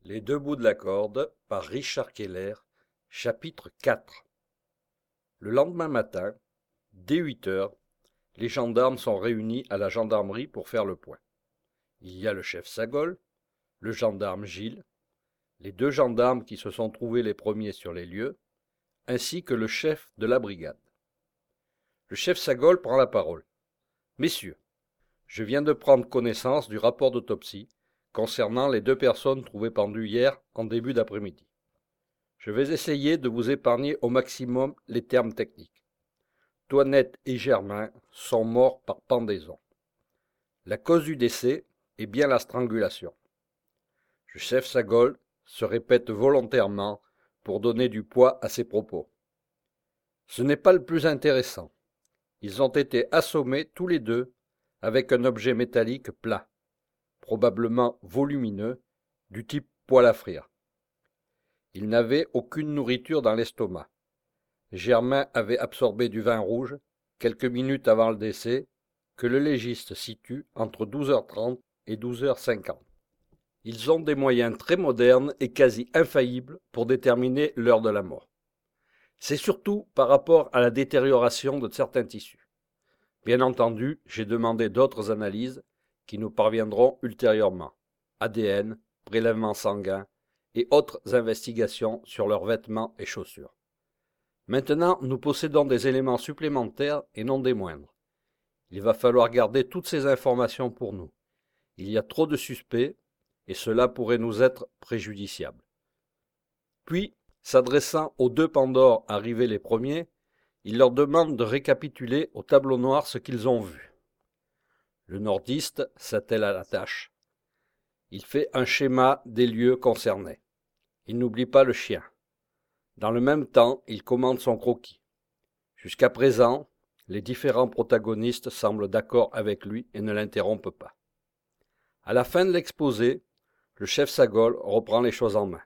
Les deux bouts de la corde par Richard Keller, chapitre 4. Le lendemain matin, dès 8 heures, les gendarmes sont réunis à la gendarmerie pour faire le point. Il y a le chef Sagol, le gendarme Gilles, les deux gendarmes qui se sont trouvés les premiers sur les lieux, ainsi que le chef de la brigade. Le chef Sagol prend la parole. « Messieurs, je viens de prendre connaissance du rapport d'autopsie concernant les deux personnes trouvées pendues hier en début d'après-midi. Je vais essayer de vous épargner au maximum les termes techniques. Toinette et Germain sont morts par pendaison. La cause du décès est bien la strangulation. Le chef Sagol se répète volontairement pour donner du poids à ses propos. Ce n'est pas le plus intéressant. Ils ont été assommés tous les deux avec un objet métallique plat, probablement volumineux, du type poêle à frire. Ils n'avaient aucune nourriture dans l'estomac. Germain avait absorbé du vin rouge quelques minutes avant le décès, que le légiste situe entre 12h30 et 12h50. Ils ont des moyens très modernes et quasi infaillibles pour déterminer l'heure de la mort. C'est surtout par rapport à la détérioration de certains tissus. Bien entendu, j'ai demandé d'autres analyses qui nous parviendront ultérieurement. ADN, prélèvements sanguins et autres investigations sur leurs vêtements et chaussures. Maintenant, nous possédons des éléments supplémentaires et non des moindres. Il va falloir garder toutes ces informations pour nous. Il y a trop de suspects et cela pourrait nous être préjudiciable. Puis, s'adressant aux deux Pandores arrivés les premiers, il leur demande de récapituler au tableau noir ce qu'ils ont vu. Le nordiste s'attelle à la tâche. Il fait un schéma des lieux concernés. Il n'oublie pas le chien. Dans le même temps, il commande son croquis. Jusqu'à présent, les différents protagonistes semblent d'accord avec lui et ne l'interrompent pas. À la fin de l'exposé, le chef Sagol reprend les choses en main.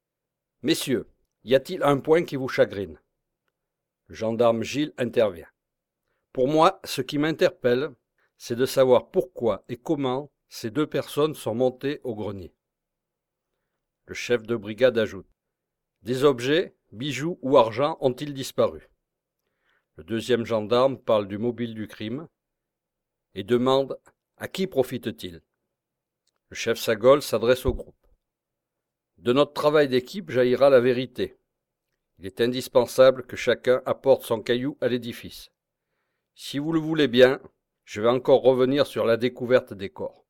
« Messieurs, y a-t-il un point qui vous chagrine ?» Le gendarme Gilles intervient. « Pour moi, ce qui m'interpelle, c'est de savoir pourquoi et comment ces deux personnes sont montées au grenier. » Le chef de brigade ajoute. « Des objets, bijoux ou argent ont-ils disparu ?» Le deuxième gendarme parle du mobile du crime et demande « À qui profite-t-il » Le chef Sagol s'adresse au groupe. « De notre travail d'équipe jaillira la vérité. Il est indispensable que chacun apporte son caillou à l'édifice. Si vous le voulez bien, je vais encore revenir sur la découverte des corps.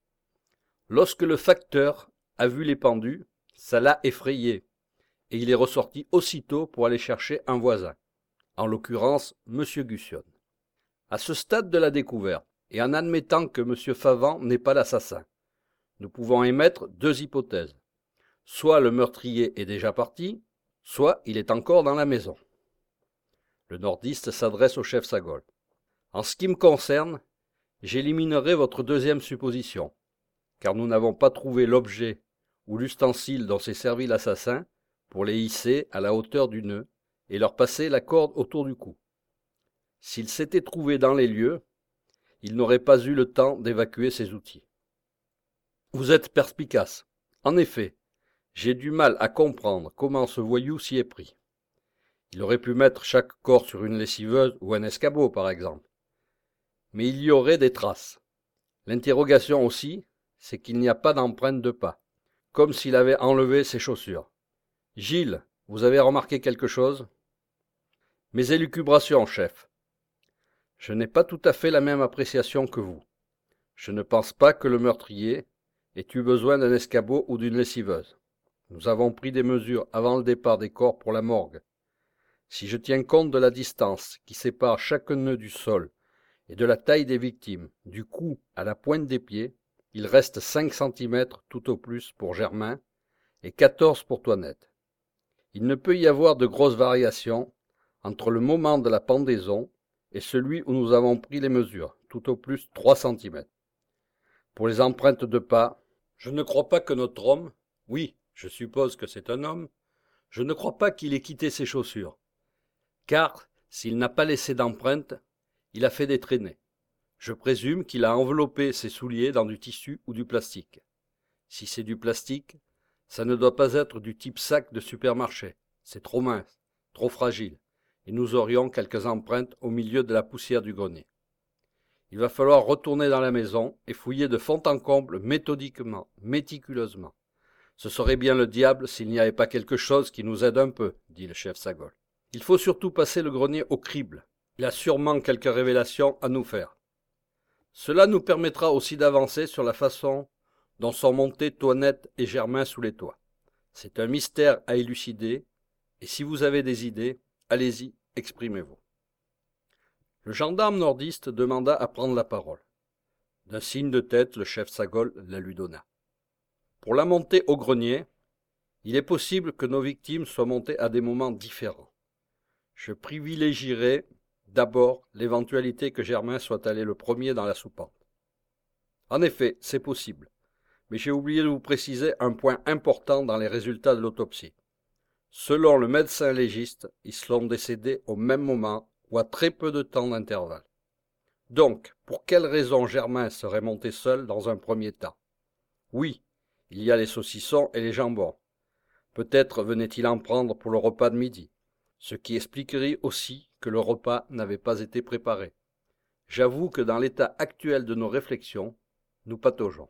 Lorsque le facteur a vu les pendus, ça l'a effrayé, et il est ressorti aussitôt pour aller chercher un voisin, en l'occurrence M. Gussion. À ce stade de la découverte, et en admettant que M. Favant n'est pas l'assassin, nous pouvons émettre deux hypothèses. Soit le meurtrier est déjà parti, soit il est encore dans la maison. Le nordiste s'adresse au chef Sagol. En ce qui me concerne, j'éliminerai votre deuxième supposition, car nous n'avons pas trouvé l'objet ou l'ustensile dont s'est servi l'assassin pour les hisser à la hauteur du nœud et leur passer la corde autour du cou. S'il s'était trouvé dans les lieux, il n'aurait pas eu le temps d'évacuer ses outils. Vous êtes perspicace. En effet, j'ai du mal à comprendre comment ce voyou s'y est pris. Il aurait pu mettre chaque corps sur une lessiveuse ou un escabeau, par exemple. Mais il y aurait des traces. L'interrogation aussi, c'est qu'il n'y a pas d'empreinte de pas, comme s'il avait enlevé ses chaussures. Gilles, vous avez remarqué quelque chose ? Mes élucubrations, chef. Je n'ai pas tout à fait la même appréciation que vous. Je ne pense pas que le meurtrier ait eu besoin d'un escabeau ou d'une lessiveuse. Nous avons pris des mesures avant le départ des corps pour la morgue. Si je tiens compte de la distance qui sépare chaque nœud du sol et de la taille des victimes, du cou à la pointe des pieds, il reste 5 cm tout au plus pour Germain et 14 pour Toinette. Il ne peut y avoir de grosses variations entre le moment de la pendaison et celui où nous avons pris les mesures, tout au plus 3 cm. Pour les empreintes de pas, je ne crois pas que notre homme, oui, je suppose que c'est un homme, je ne crois pas qu'il ait quitté ses chaussures. Car, s'il n'a pas laissé d'empreinte, il a fait des traînées. Je présume qu'il a enveloppé ses souliers dans du tissu ou du plastique. Si c'est du plastique, Ça ne doit pas être du type sac de supermarché. C'est trop mince, trop fragile, et nous aurions quelques empreintes au milieu de la poussière du grenier. Il va falloir retourner dans la maison et fouiller de fond en comble méthodiquement, méticuleusement. Ce serait bien le diable s'il n'y avait pas quelque chose qui nous aide un peu, dit le chef Sagol. Il faut surtout passer le grenier au crible. Il a sûrement quelques révélations à nous faire. Cela nous permettra aussi d'avancer sur la façon dont sont montés Toinette et Germain sous les toits. C'est un mystère à élucider, et si vous avez des idées, allez-y, exprimez-vous. Le gendarme nordiste demanda à prendre la parole. D'un signe de tête, le chef Sagol la lui donna. Pour la montée au grenier, il est possible que nos victimes soient montées à des moments différents. Je privilégierai d'abord l'éventualité que Germain soit allé le premier dans la soupente. En effet, c'est possible, mais j'ai oublié de vous préciser un point important dans les résultats de l'autopsie. Selon le médecin légiste, ils sont décédés au même moment ou à très peu de temps d'intervalle. Donc, pour quelle raison Germain serait monté seul dans un premier temps? Oui, il y a les saucissons et les jambons. Peut-être venait-il en prendre pour le repas de midi, ce qui expliquerait aussi que le repas n'avait pas été préparé. J'avoue que dans l'état actuel de nos réflexions, nous pataugeons.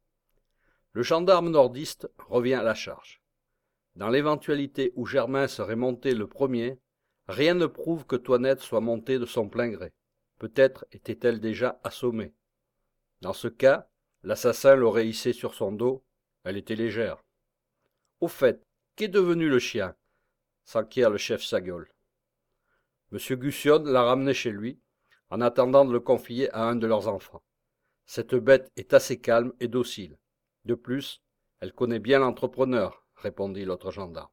Le gendarme nordiste revient à la charge. Dans l'éventualité où Germain serait monté le premier, rien ne prouve que Toinette soit montée de son plein gré. Peut-être était-elle déjà assommée. Dans ce cas, l'assassin l'aurait hissée sur son dos, elle était légère. Au fait, qu'est devenu le chien? S'enquiert le chef Sagol. Monsieur Gussion l'a ramené chez lui, en attendant de le confier à un de leurs enfants. Cette bête est assez calme et docile. De plus, elle connaît bien l'entrepreneur, répondit l'autre gendarme.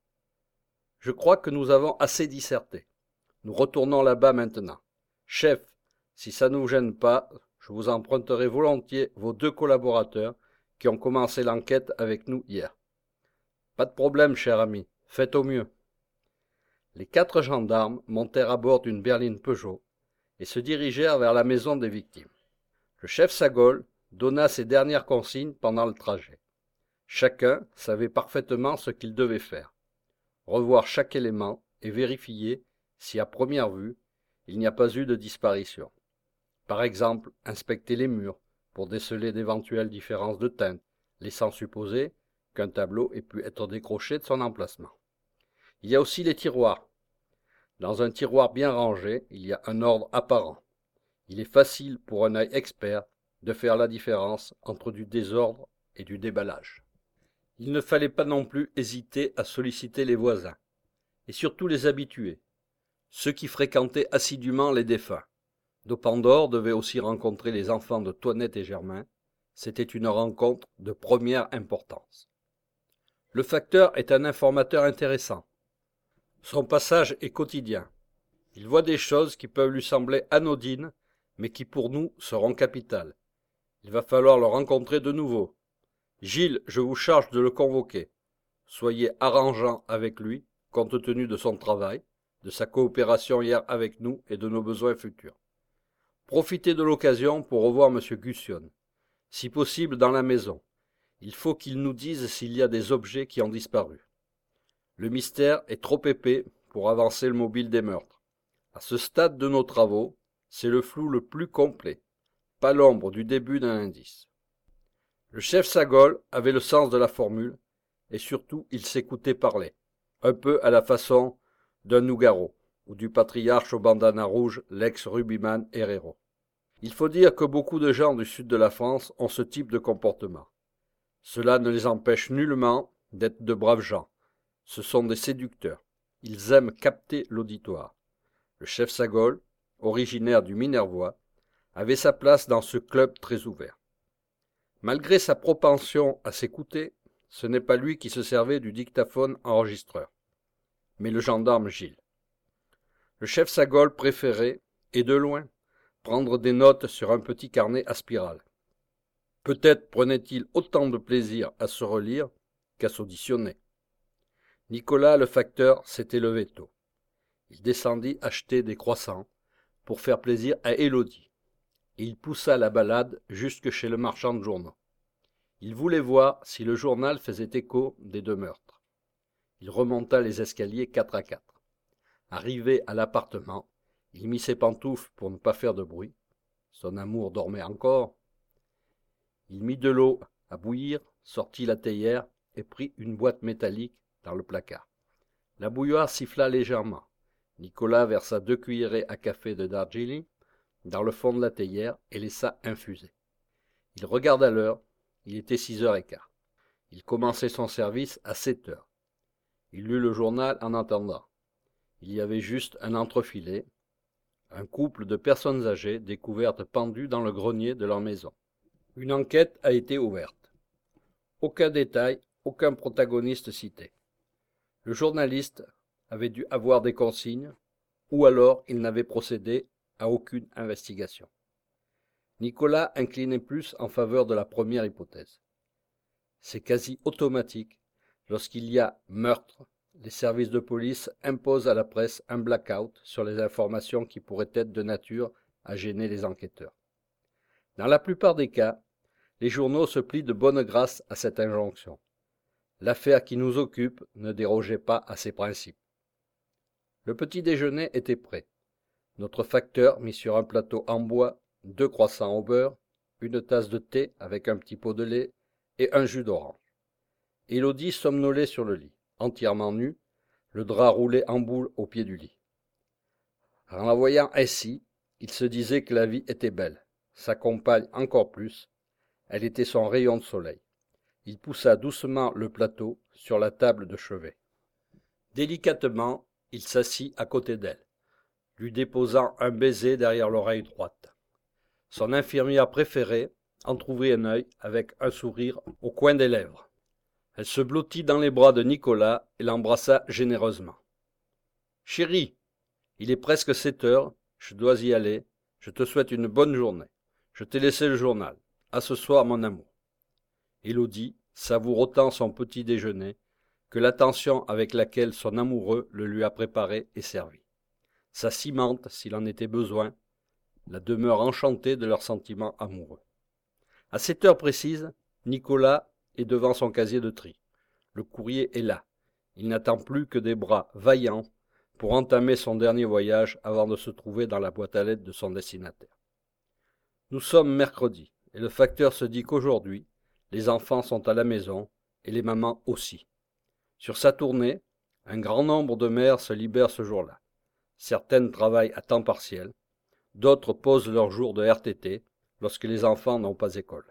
Je crois que nous avons assez disserté. Nous retournons là-bas maintenant. Chef, si ça ne vous gêne pas, je vous emprunterai volontiers vos 2 collaborateurs qui ont commencé l'enquête avec nous hier. Pas de problème, cher ami, faites au mieux. Les 4 gendarmes montèrent à bord d'une berline Peugeot et se dirigèrent vers la maison des victimes. Le chef Sagol donna ses dernières consignes pendant le trajet. Chacun savait parfaitement ce qu'il devait faire. Revoir chaque élément et vérifier si, à première vue, il n'y a pas eu de disparition. Par exemple, inspecter les murs pour déceler d'éventuelles différences de teinte, laissant supposer qu'un tableau ait pu être décroché de son emplacement. Il y a aussi les tiroirs. Dans un tiroir bien rangé, il y a un ordre apparent. Il est facile pour un œil expert de faire la différence entre du désordre et du déballage. Il ne fallait pas non plus hésiter à solliciter les voisins, et surtout les habitués, ceux qui fréquentaient assidûment les défunts. Dopendor devait aussi rencontrer les enfants de Toinette et Germain. C'était une rencontre de première importance. Le facteur est un informateur intéressant. Son passage est quotidien. Il voit des choses qui peuvent lui sembler anodines, mais qui pour nous seront capitales. Il va falloir le rencontrer de nouveau. Gilles, je vous charge de le convoquer. Soyez arrangeant avec lui, compte tenu de son travail, de sa coopération hier avec nous et de nos besoins futurs. Profitez de l'occasion pour revoir M. Gussion, si possible dans la maison. Il faut qu'il nous dise s'il y a des objets qui ont disparu. Le mystère est trop épais pour avancer le mobile des meurtres. À ce stade de nos travaux, c'est le flou le plus complet, pas l'ombre du début d'un indice. Le chef Sagol avait le sens de la formule, et surtout il s'écoutait parler, un peu à la façon d'un Nougaro, ou du patriarche au bandana rouge, l'ex-rugbyman Herrero. Il faut dire que beaucoup de gens du sud de la France ont ce type de comportement. Cela ne les empêche nullement d'être de braves gens. Ce sont des séducteurs. Ils aiment capter l'auditoire. Le chef Sagol, originaire du Minervois, avait sa place dans ce club très ouvert. Malgré sa propension à s'écouter, ce n'est pas lui qui se servait du dictaphone enregistreur, mais le gendarme Gilles. Le chef Sagol préférait, et de loin, prendre des notes sur un petit carnet à spirale. Peut-être prenait-il autant de plaisir à se relire qu'à s'auditionner. Nicolas, le facteur, s'était levé tôt. Il descendit acheter des croissants pour faire plaisir à Élodie, et il poussa la balade jusque chez le marchand de journaux. Il voulait voir si le journal faisait écho des 2 meurtres. Il remonta les escaliers 4 à 4. Arrivé à l'appartement, il mit ses pantoufles pour ne pas faire de bruit. Son amour dormait encore. Il mit de l'eau à bouillir, sortit la théière et prit une boîte métallique dans le placard. La bouilloire siffla légèrement. Nicolas versa 2 cuillerées à café de Darjeeling dans le fond de la théière et laissa infuser. Il regarda l'heure, il était 6h15. Il commençait son service à 7h. Il lut le journal en attendant. Il y avait juste un entrefilet, un couple de personnes âgées découvertes pendues dans le grenier de leur maison. Une enquête a été ouverte. Aucun détail, aucun protagoniste cité. Le journaliste avait dû avoir des consignes, ou alors il n'avait procédé à aucune investigation. Nicolas inclinait plus en faveur de la première hypothèse. C'est quasi automatique. Lorsqu'il y a meurtre, les services de police imposent à la presse un blackout sur les informations qui pourraient être de nature à gêner les enquêteurs. Dans la plupart des cas, les journaux se plient de bonne grâce à cette injonction. L'affaire qui nous occupe ne dérogeait pas à ces principes. Le petit déjeuner était prêt. Notre facteur mit sur un plateau en bois 2 croissants au beurre, une tasse de thé avec un petit pot de lait et un jus d'orange. Élodie somnolait sur le lit, entièrement nue, le drap roulé en boule au pied du lit. En la voyant ainsi, il se disait que la vie était belle, sa compagne encore plus, elle était son rayon de soleil. Il poussa doucement le plateau sur la table de chevet. Délicatement, il s'assit à côté d'elle, lui déposant un baiser derrière l'oreille droite. Son infirmière préférée entr'ouvrit un œil avec un sourire au coin des lèvres. Elle se blottit dans les bras de Nicolas et l'embrassa généreusement. « Chérie, il est presque 7h, je dois y aller, je te souhaite une bonne journée. Je t'ai laissé le journal. À ce soir, mon amour. » Élodie savoure autant son petit déjeuner que l'attention avec laquelle son amoureux le lui a préparé et servi. Ça cimente, s'il en était besoin, la demeure enchantée de leurs sentiments amoureux. À 7h précises, Nicolas est devant son casier de tri. Le courrier est là. Il n'attend plus que des bras vaillants pour entamer son dernier voyage avant de se trouver dans la boîte à lettres de son destinataire. Nous sommes mercredi, et le facteur se dit qu'aujourd'hui, les enfants sont à la maison, et les mamans aussi. Sur sa tournée, un grand nombre de mères se libèrent ce jour-là. Certaines travaillent à temps partiel, d'autres posent leur jour de RTT lorsque les enfants n'ont pas école.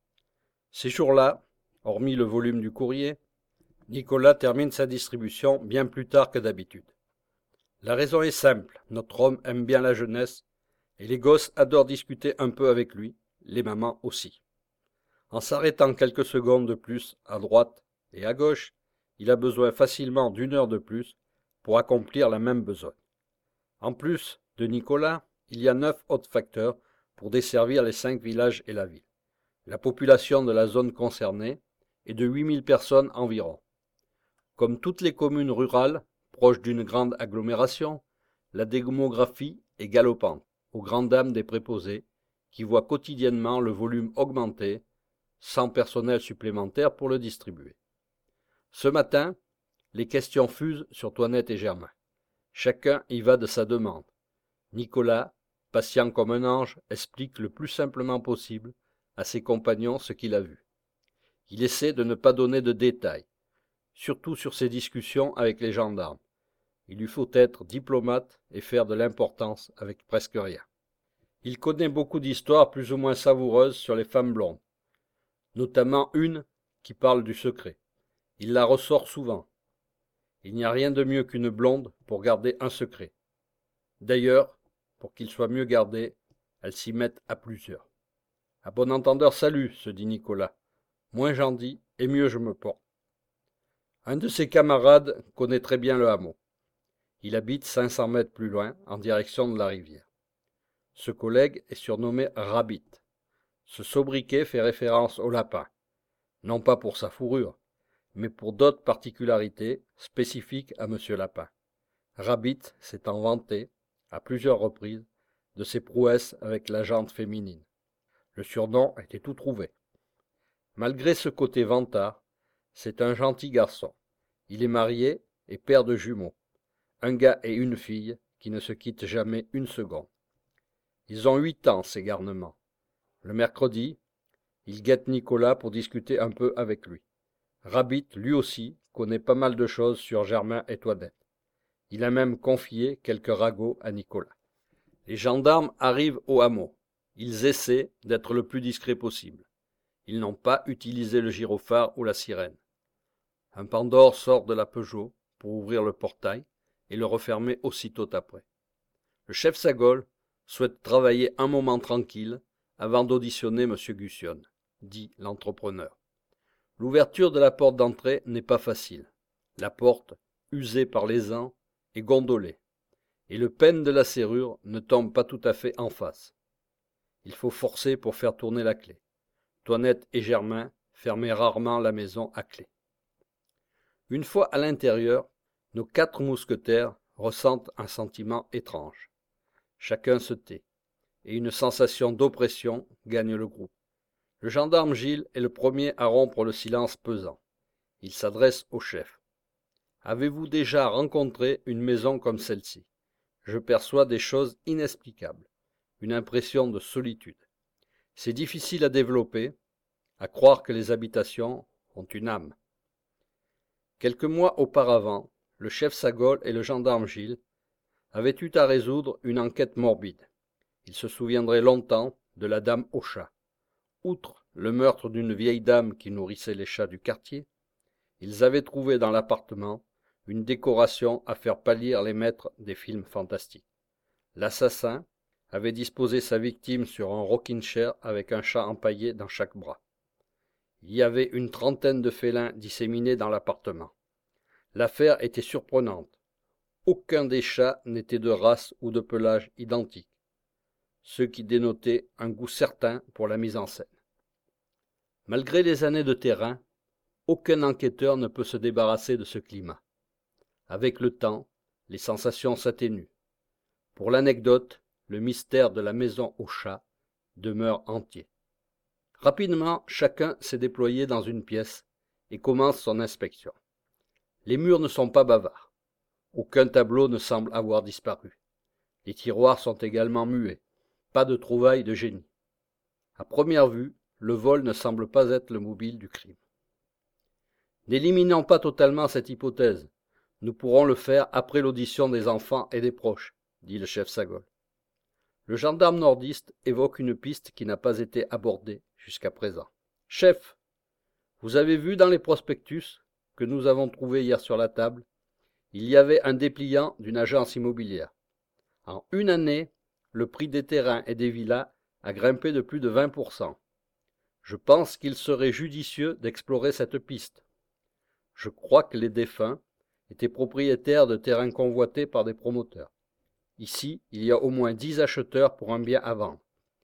Ces jours-là, hormis le volume du courrier, Nicolas termine sa distribution bien plus tard que d'habitude. La raison est simple, notre homme aime bien la jeunesse, et les gosses adorent discuter un peu avec lui, les mamans aussi. En s'arrêtant quelques secondes de plus à droite et à gauche, il a besoin facilement d'1 heure de plus pour accomplir la même besogne. En plus de Nicolas, il y a 9 autres facteurs pour desservir les 5 villages et la ville. La population de la zone concernée est de 8000 personnes environ. Comme toutes les communes rurales, proches d'une grande agglomération, la démographie est galopante, aux grandes dames des préposés, qui voient quotidiennement le volume augmenter, sans personnel supplémentaire pour le distribuer. Ce matin, les questions fusent sur Toinette et Germain. Chacun y va de sa demande. Nicolas, patient comme un ange, explique le plus simplement possible à ses compagnons ce qu'il a vu. Il essaie de ne pas donner de détails, surtout sur ses discussions avec les gendarmes. Il lui faut être diplomate et faire de l'importance avec presque rien. Il connaît beaucoup d'histoires plus ou moins savoureuses sur les femmes blondes, notamment une qui parle du secret. Il la ressort souvent. Il n'y a rien de mieux qu'une blonde pour garder un secret. D'ailleurs, pour qu'il soit mieux gardé, elles s'y mettent à plusieurs. À bon entendeur, salut, se dit Nicolas. Moins j'en dis, et mieux je me porte. Un de ses camarades connaît très bien le hameau. Il habite 500 mètres plus loin, en direction de la rivière. Ce collègue est surnommé Rabbit. Ce sobriquet fait référence au lapin, non pas pour sa fourrure, mais pour d'autres particularités spécifiques à Monsieur Lapin. Rabbit s'étant vanté, à plusieurs reprises, de ses prouesses avec la jante féminine. Le surnom était tout trouvé. Malgré ce côté vantard, c'est un gentil garçon. Il est marié et père de jumeaux, un gars et une fille qui ne se quittent jamais une seconde. Ils ont 8 ans, ces garnements. Le mercredi, il guette Nicolas pour discuter un peu avec lui. Rabbit, lui aussi, connaît pas mal de choses sur Germain et Toinette. Il a même confié quelques ragots à Nicolas. Les gendarmes arrivent au hameau. Ils essaient d'être le plus discret possible. Ils n'ont pas utilisé le gyrophare ou la sirène. Un Pandore sort de la Peugeot pour ouvrir le portail et le refermer aussitôt après. Le chef Sagol souhaite travailler un moment tranquille avant d'auditionner M. Gussion, dit l'entrepreneur. L'ouverture de la porte d'entrée n'est pas facile. La porte, usée par les ans, est gondolée, et le pêne de la serrure ne tombe pas tout à fait en face. Il faut forcer pour faire tourner la clé. Toinette et Germain fermaient rarement la maison à clé. Une fois à l'intérieur, nos 4 mousquetaires ressentent un sentiment étrange. Chacun se tait, et une sensation d'oppression gagne le groupe. Le gendarme Gilles est le premier à rompre le silence pesant. Il s'adresse au chef. « Avez-vous déjà rencontré une maison comme celle-ci ? Je perçois des choses inexplicables, une impression de solitude. C'est difficile à développer, à croire que les habitations ont une âme. » Quelques mois auparavant, le chef Sagol et le gendarme Gilles avaient eu à résoudre une enquête morbide. Ils se souviendraient longtemps de la dame au chat. Outre le meurtre d'une vieille dame qui nourrissait les chats du quartier, ils avaient trouvé dans l'appartement une décoration à faire pâlir les maîtres des films fantastiques. L'assassin avait disposé sa victime sur un rocking chair avec un chat empaillé dans chaque bras. Il y avait une trentaine de félins disséminés dans l'appartement. L'affaire était surprenante. Aucun des chats n'était de race ou de pelage identique, ce qui dénotait un goût certain pour la mise en scène. Malgré les années de terrain, aucun enquêteur ne peut se débarrasser de ce climat. Avec le temps, les sensations s'atténuent. Pour l'anecdote, le mystère de la maison au chat demeure entier. Rapidement, chacun s'est déployé dans une pièce et commence son inspection. Les murs ne sont pas bavards. Aucun tableau ne semble avoir disparu. Les tiroirs sont également muets. Pas de trouvailles de génie. À première vue, le vol ne semble pas être le mobile du crime. N'éliminons pas totalement cette hypothèse. Nous pourrons le faire après l'audition des enfants et des proches, dit le chef Sagol. Le gendarme nordiste évoque une piste qui n'a pas été abordée jusqu'à présent. Chef, vous avez vu dans les prospectus que nous avons trouvés hier sur la table, il y avait un dépliant d'une agence immobilière. En une année, le prix des terrains et des villas a grimpé de plus de 20%. Je pense qu'il serait judicieux d'explorer cette piste. Je crois que les défunts étaient propriétaires de terrains convoités par des promoteurs. Ici, il y a au moins 10 acheteurs pour un bien à vendre.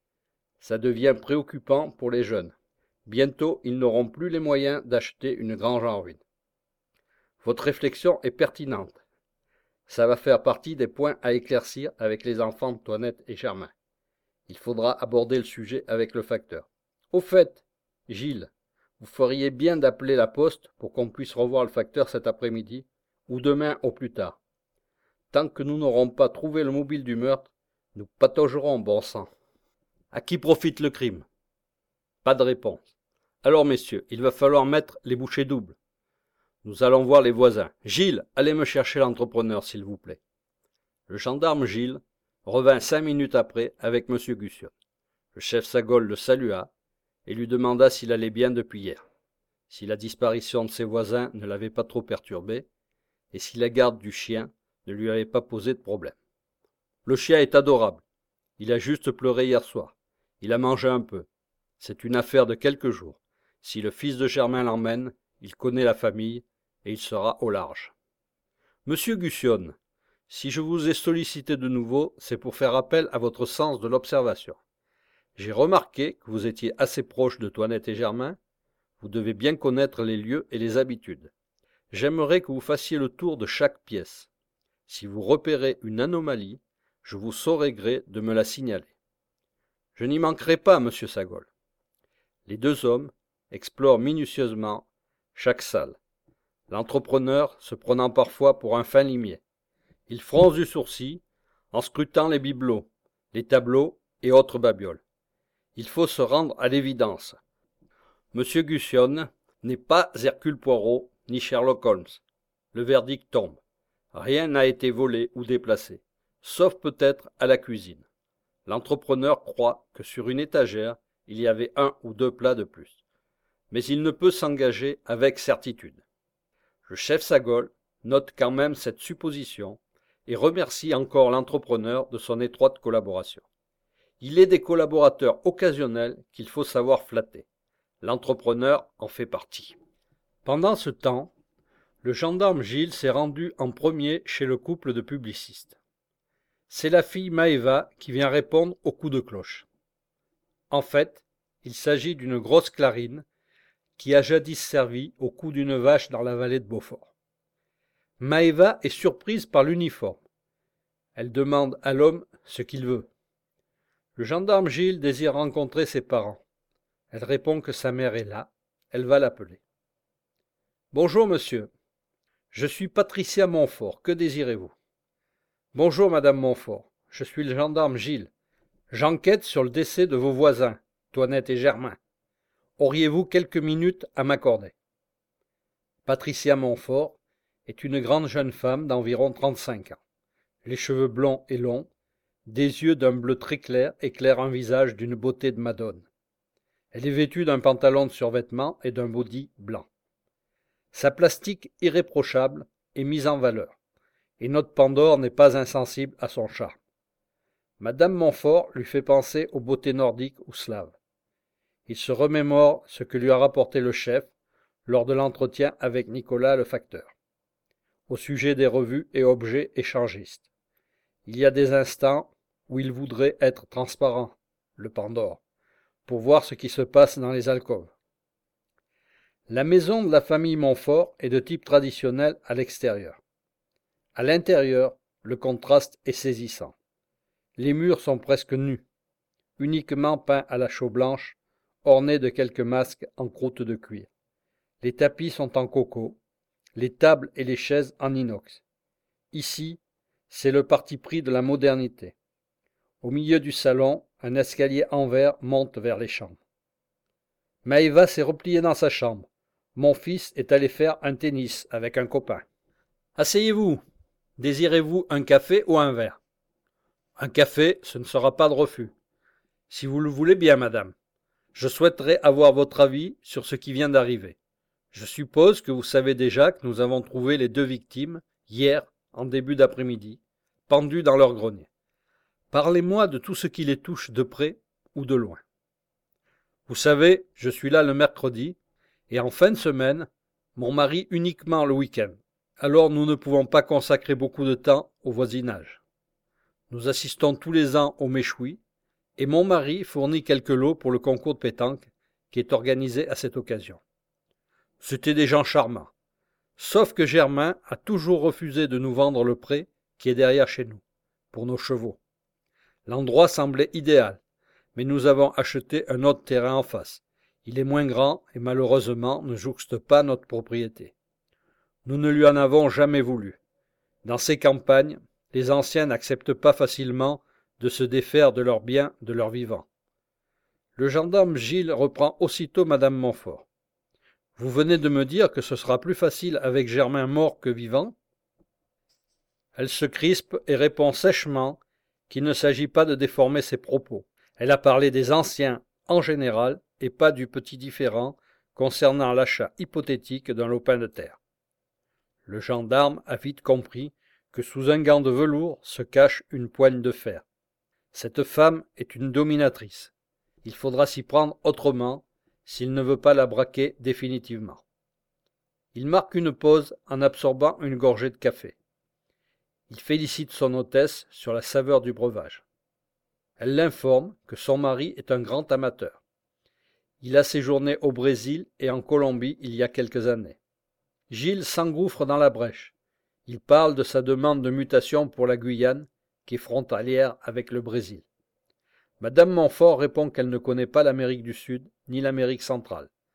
Ça devient préoccupant pour les jeunes. Bientôt, ils n'auront plus les moyens d'acheter une grange en ruine. Votre réflexion est pertinente. Ça va faire partie des points à éclaircir avec les enfants de Toinette et Germain. Il faudra aborder le sujet avec le facteur. Au fait, Gilles, vous feriez bien d'appeler la poste pour qu'on puisse revoir le facteur cet après-midi ou demain au plus tard. Tant que nous n'aurons pas trouvé le mobile du meurtre, nous pataugerons, bon sang. À qui profite le crime? Pas de réponse. Alors, messieurs, il va falloir mettre les bouchées doubles. Nous allons voir les voisins. Gilles, allez me chercher l'entrepreneur, s'il vous plaît. Le gendarme Gilles revint 5 minutes après avec M. Gussion. Le chef Sagol le salua et lui demanda s'il allait bien depuis hier, si la disparition de ses voisins ne l'avait pas trop perturbé, et si la garde du chien ne lui avait pas posé de problème. Le chien est adorable. Il a juste pleuré hier soir. Il a mangé un peu. C'est une affaire de quelques jours. Si le fils de Germain l'emmène, il connaît la famille et il sera au large. Monsieur Gussion, si je vous ai sollicité de nouveau, c'est pour faire appel à votre sens de l'observation. J'ai remarqué que vous étiez assez proche de Toinette et Germain. Vous devez bien connaître les lieux et les habitudes. J'aimerais que vous fassiez le tour de chaque pièce. Si vous repérez une anomalie, je vous saurai gré de me la signaler. Je n'y manquerai pas, monsieur Sagol. Les 2 hommes explore minutieusement chaque salle. L'entrepreneur se prenant parfois pour un fin limier. Il fronce du sourcil en scrutant les bibelots, les tableaux et autres babioles. Il faut se rendre à l'évidence. Monsieur Gussion n'est pas Hercule Poirot ni Sherlock Holmes. Le verdict tombe. Rien n'a été volé ou déplacé, sauf peut-être à la cuisine. L'entrepreneur croit que sur une étagère, il y avait 1 ou 2 plats de plus. Mais il ne peut s'engager avec certitude. Le chef Sagol note quand même cette supposition et remercie encore l'entrepreneur de son étroite collaboration. Il est des collaborateurs occasionnels qu'il faut savoir flatter. L'entrepreneur en fait partie. Pendant ce temps, le gendarme Gilles s'est rendu en premier chez le couple de publicistes. C'est la fille Maëva qui vient répondre au coup de cloche. En fait, il s'agit d'une grosse clarine qui a jadis servi au cou d'une vache dans la vallée de Beaufort. Maëva est surprise par l'uniforme. Elle demande à l'homme ce qu'il veut. Le gendarme Gilles désire rencontrer ses parents. Elle répond que sa mère est là. Elle va l'appeler. « Bonjour, monsieur. Je suis Patricia Montfort. Que désirez-vous ?»« Bonjour, madame Montfort. Je suis le gendarme Gilles. J'enquête sur le décès de vos voisins, Toinette et Germain. Auriez-vous quelques minutes à m'accorder ?» Patricia Montfort est une grande jeune femme d'environ 35 ans. Les cheveux blonds et longs, des yeux d'un bleu très clair éclairent un visage d'une beauté de madone. Elle est vêtue d'un pantalon de survêtement et d'un body blanc. Sa plastique irréprochable est mise en valeur, et notre Pandore n'est pas insensible à son charme. Madame Montfort lui fait penser aux beautés nordiques ou slaves. Il se remémore ce que lui a rapporté le chef lors de l'entretien avec Nicolas le facteur, au sujet des revues et objets échangistes. Il y a des instants où il voudrait être transparent, le Pandore, pour voir ce qui se passe dans les alcôves. La maison de la famille Montfort est de type traditionnel à l'extérieur. À l'intérieur, le contraste est saisissant. Les murs sont presque nus, uniquement peints à la chaux blanche, ornés de quelques masques en croûte de cuir. Les tapis sont en coco, les tables et les chaises en inox. Ici, c'est le parti pris de la modernité. Au milieu du salon, un escalier en verre monte vers les chambres. Maëva s'est repliée dans sa chambre. Mon fils est allé faire un tennis avec un copain. Asseyez-vous. Désirez-vous un café ou un verre? Un café, ce ne sera pas de refus. Si vous le voulez bien, madame. Je souhaiterais avoir votre avis sur ce qui vient d'arriver. Je suppose que vous savez déjà que nous avons trouvé les 2 victimes, hier, en début d'après-midi, pendues dans leur grenier. Parlez-moi de tout ce qui les touche de près ou de loin. Vous savez, je suis là le mercredi, et en fin de semaine, mon mari uniquement le week-end. Alors nous ne pouvons pas consacrer beaucoup de temps au voisinage. Nous assistons tous les ans au méchoui, et mon mari fournit quelques lots pour le concours de pétanque qui est organisé à cette occasion. C'étaient des gens charmants, sauf que Germain a toujours refusé de nous vendre le pré qui est derrière chez nous, pour nos chevaux. L'endroit semblait idéal, mais nous avons acheté un autre terrain en face. Il est moins grand et malheureusement ne jouxte pas notre propriété. Nous ne lui en avons jamais voulu. Dans ces campagnes, les anciens n'acceptent pas facilement de se défaire de leurs biens, de leurs vivants. Le gendarme Gilles reprend aussitôt madame Montfort. Vous venez de me dire que ce sera plus facile avec Germain mort que vivant? Elle se crispe et répond sèchement qu'il ne s'agit pas de déformer ses propos. Elle a parlé des anciens en général et pas du petit différend concernant l'achat hypothétique d'un lopin de terre. Le gendarme a vite compris que sous un gant de velours se cache une poigne de fer. Cette femme est une dominatrice. Il faudra s'y prendre autrement s'il ne veut pas la braquer définitivement. Il marque une pause en absorbant une gorgée de café. Il félicite son hôtesse sur la saveur du breuvage. Elle l'informe que son mari est un grand amateur. Il a séjourné au Brésil et en Colombie il y a quelques années. Gilles s'engouffre dans la brèche. Il parle de sa demande de mutation pour la Guyane, qui est frontalière avec le Brésil. Madame Montfort répond qu'elle ne connaît pas l'Amérique du Sud ni l'Amérique centrale.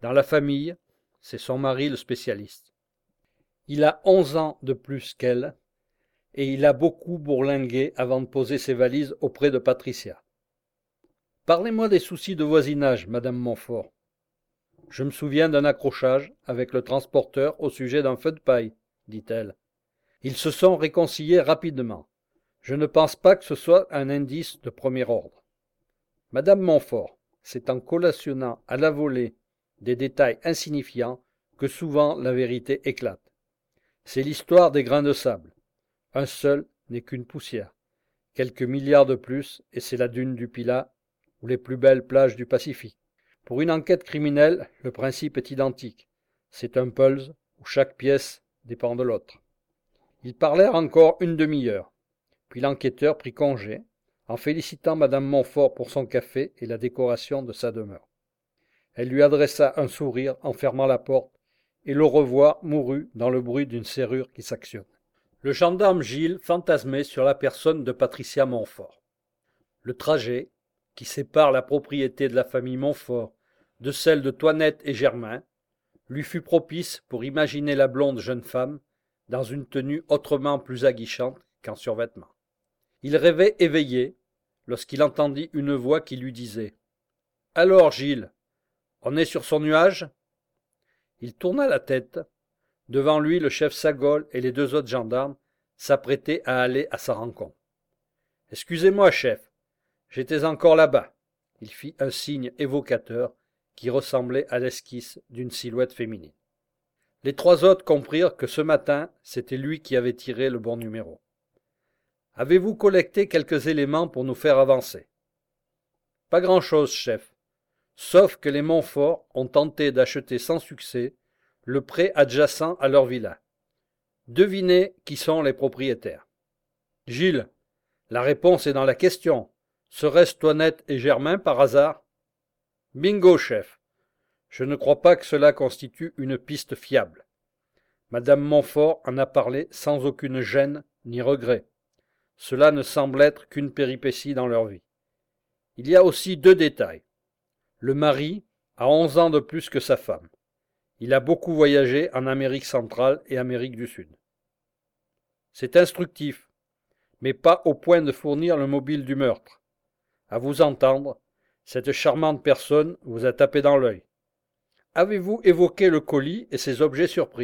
Dans la famille, c'est son mari le spécialiste. Il a 11 ans de plus qu'elle, et il a beaucoup bourlingué avant de poser ses valises auprès de Patricia. Parlez-moi des soucis de voisinage, madame Montfort. Je me souviens d'un accrochage avec le transporteur au sujet d'un feu de paille, dit-elle. Ils se sont réconciliés rapidement. Je ne pense pas que ce soit un indice de premier ordre. Madame Montfort, c'est en collationnant à la volée des détails insignifiants que souvent la vérité éclate. C'est l'histoire des grains de sable. Un seul n'est qu'une poussière. Quelques milliards de plus, et c'est la dune du Pilat ou les plus belles plages du Pacifique. Pour une enquête criminelle, le principe est identique. C'est un puzzle où chaque pièce dépend de l'autre. Ils parlèrent encore une demi-heure. Puis l'enquêteur prit congé, en félicitant madame Montfort pour son café et la décoration de sa demeure. Elle lui adressa un sourire en fermant la porte, et le revoir mourut dans le bruit d'une serrure qui s'actionne. Le gendarme Gilles fantasmait sur la personne de Patricia Montfort. Le trajet, qui sépare la propriété de la famille Montfort de celle de Toinette et Germain, lui fut propice pour imaginer la blonde jeune femme dans une tenue autrement plus aguichante qu'en survêtement. Il rêvait éveillé lorsqu'il entendit une voix qui lui disait « Alors, Gilles, on est sur son nuage ?» Il tourna la tête. Devant lui, le chef Sagol et les deux autres gendarmes s'apprêtaient à aller à sa rencontre. « Excusez-moi, chef, j'étais encore là-bas. » Il fit un signe évocateur qui ressemblait à l'esquisse d'une silhouette féminine. Les trois autres comprirent que ce matin, c'était lui qui avait tiré le bon numéro. « Avez-vous collecté quelques éléments pour nous faire avancer ?»« Pas grand-chose, chef, sauf que les Montfort ont tenté d'acheter sans succès le pré adjacent à leur villa. Devinez qui sont les propriétaires. » « Gilles, la réponse est dans la question. Serait-ce Toinette et Germain par hasard ?»« Bingo, chef. Je ne crois pas que cela constitue une piste fiable. Madame Montfort en a parlé sans aucune gêne ni regret. Cela ne semble être qu'une péripétie dans leur vie. Il y a aussi deux détails. Le mari a 11 ans de plus que sa femme. Il a beaucoup voyagé en Amérique centrale et Amérique du Sud. C'est instructif, mais pas au point de fournir le mobile du meurtre. À vous entendre, cette charmante personne vous a tapé dans l'œil. Avez-vous évoqué le colis et ses objets surprises ?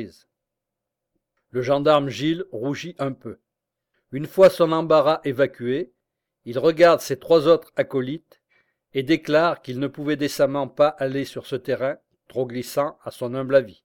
Le gendarme Gilles rougit un peu. Une fois son embarras évacué, il regarde ses trois autres acolytes et déclare qu'il ne pouvait décemment pas aller sur ce terrain trop glissant à son humble avis.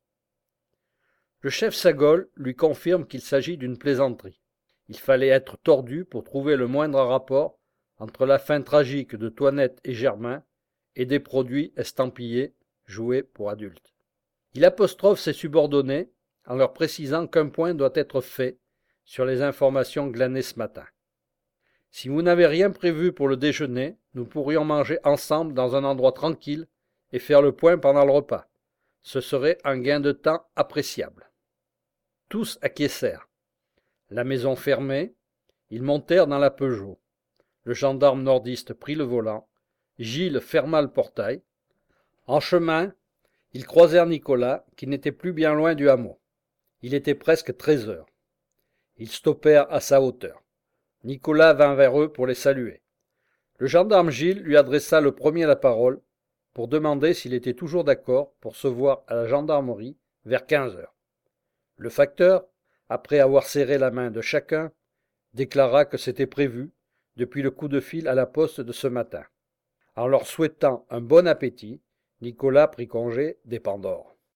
Le chef Sagol lui confirme qu'il s'agit d'une plaisanterie. Il fallait être tordu pour trouver le moindre rapport entre la fin tragique de Toinette et Germain et des produits estampillés joués pour adultes. Il apostrophe ses subordonnés en leur précisant qu'un point doit être fait sur les informations glanées ce matin. Si vous n'avez rien prévu pour le déjeuner, nous pourrions manger ensemble dans un endroit tranquille et faire le point pendant le repas. Ce serait un gain de temps appréciable. Tous acquiescèrent. La maison fermée, ils montèrent dans la Peugeot. Le gendarme nordiste prit le volant. Gilles ferma le portail. En chemin, ils croisèrent Nicolas, qui n'était plus bien loin du hameau. Il était presque 13 heures. Ils stoppèrent à sa hauteur. Nicolas vint vers eux pour les saluer. Le gendarme Gilles lui adressa le premier la parole pour demander s'il était toujours d'accord pour se voir à la gendarmerie vers 15 heures. Le facteur, après avoir serré la main de chacun, déclara que c'était prévu depuis le coup de fil à la poste de ce matin. En leur souhaitant un bon appétit, Nicolas prit congé des Pandores.